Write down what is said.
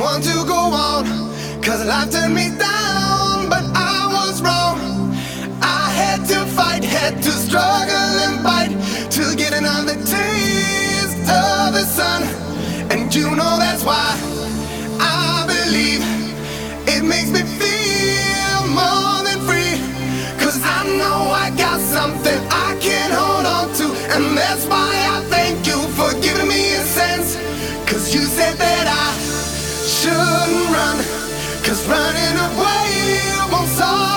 want to go on, 'cause life turned me down, but I was wrong. I had to fight, had to struggle and fight to get another taste of the sun. And you know that's why I believe it makes me feel more than free. 'Cause I know I got something I can hold on to, and that's why I thank you for giving me a sense. 'Cause you said that I shouldn't run, 'cause running away won't solve